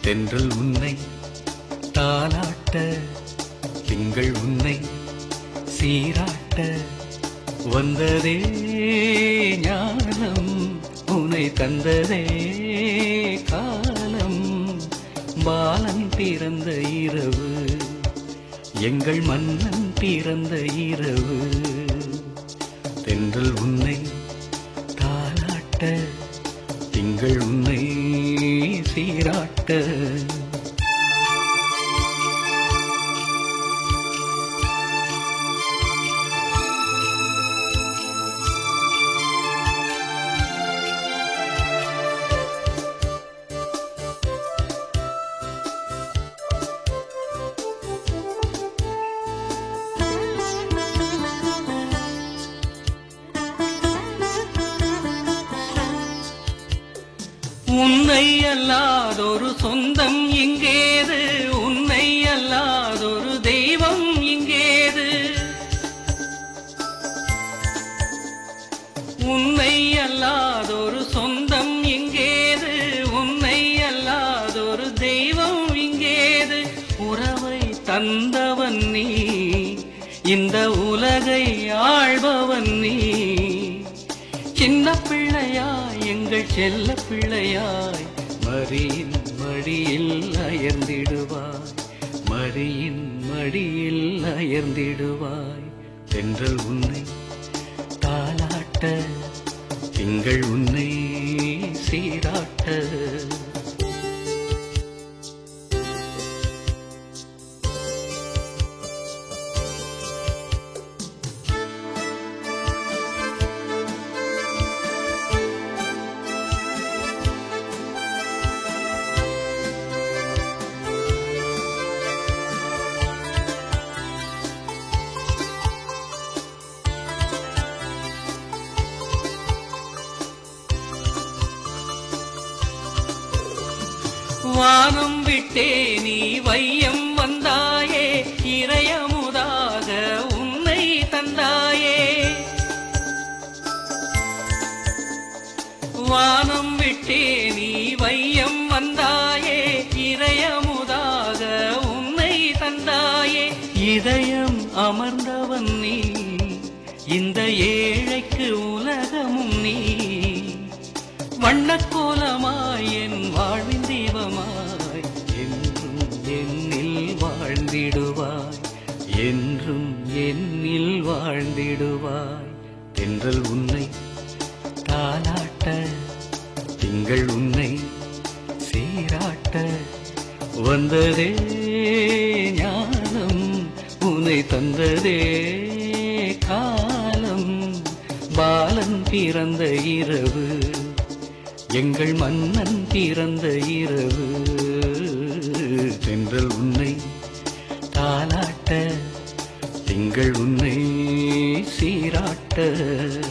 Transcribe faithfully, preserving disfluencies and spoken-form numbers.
தென்றல் உன்னை தாலாட்ட, திங்கள் உன்னை சீராட்ட, வந்ததே ஞானம் உனை தந்ததே காலம். பாலன் பிறந்த இரவு, எங்கள் மன்னன் பிறந்த இரவு. தென்றல் உன்னை தாலாட்ட, திங்கள் உன்னை சீராட்ட. உன்னை அல்லாதொரு சொந்தம் இங்கேது, உன்னை அல்லாதொரு தெய்வம் இங்கேது. உன்னை அல்லாதொரு சொந்தம் இங்கேது, உன்னை அல்லாதொரு தெய்வம் இங்கேது. உறவை தந்தவன் நீ, இந்த உலகை ஆள்பவன் நீ. சின்ன பிள்ளையாய் எங்கள் செல்ல பிள்ளையாய், மரியின் மடியில் அயர்ந்திடுவாய், மரியின் மடியில் அயர்ந்திடுவாய். தென்றல் உன்னை தாலாட்ட, திங்கள் உன்னை சீராட்ட. வானம் விட்டே நீ வையம் வந்தாயே, இறையமுதாக உன்னை தந்தாயே. வானம் விட்டே நீ வையம் வந்தாயே, இறையமுதாக உன்னை தந்தாயே. இதயம் அமர்ந்தவன் நீ, இந்த ஏழைக்கு உலகமும் நீ. வண்ணக்கோலமாய் என் வாழ்வின் தீபமாய், என்றும் என்னில் வாழ்ந்திடுவாய், என்றும் என்னில் வாழ்ந்திடுவாய். தென்றல் உன்னை தாலாட்ட, திங்கள் உன்னை சீராட்ட, வந்ததே ஞானம் உனை தந்ததே காலம். பாலன் பிறந்த இரவு, எங்கள் மன்னன் பிறந்த இரவு. தென்றல் உன்னை தாலாட்ட, திங்கள் உன்னை சீராட்ட.